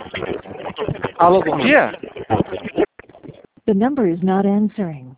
Alô, bom dia. The number is not answering.